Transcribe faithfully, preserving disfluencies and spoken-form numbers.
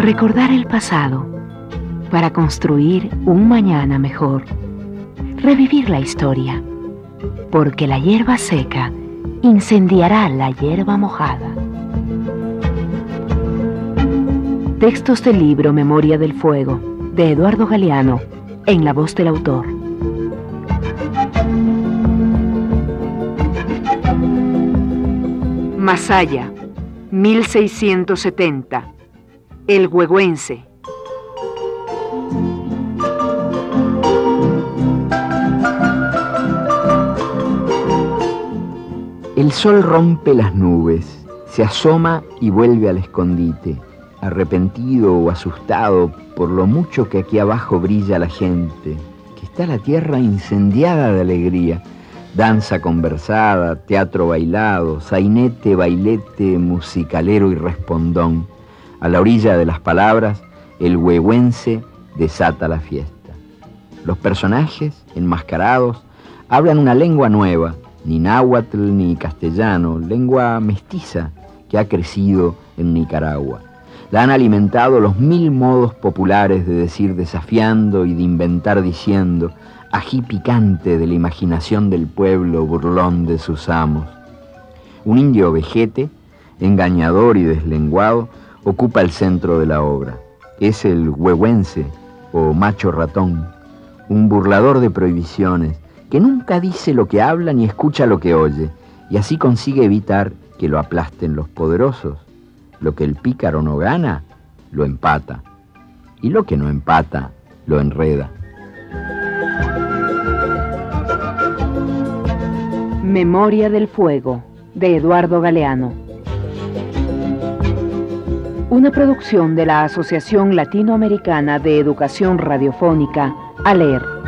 Recordar el pasado para construir un mañana mejor. Revivir la historia, porque la hierba seca incendiará la hierba mojada. Textos del libro Memoria del Fuego, de Eduardo Galeano, en la voz del autor. Masaya, mil seiscientos setenta. El Huehuense. El sol rompe las nubes, se asoma y vuelve al escondite, arrepentido o asustado por lo mucho que aquí abajo brilla la gente, que está la tierra incendiada de alegría. Danza conversada, teatro bailado, sainete, bailete, musicalero y respondón. A la orilla de las palabras, el huehuense desata la fiesta. Los personajes, enmascarados, hablan una lengua nueva, ni náhuatl ni castellano, lengua mestiza que ha crecido en Nicaragua. La han alimentado los mil modos populares de decir desafiando y de inventar diciendo, ají picante de la imaginación del pueblo burlón de sus amos. Un indio vejete, engañador y deslenguado, ocupa el centro de la obra. Es el huehuense o macho ratón, un burlador de prohibiciones, que nunca dice lo que habla ni escucha lo que oye, y así consigue evitar que lo aplasten los poderosos. Lo que el pícaro no gana, lo empata, y lo que no empata, lo enreda. Memoria del Fuego, de Eduardo Galeano. Una producción de la Asociación Latinoamericana de Educación Radiofónica, ALER.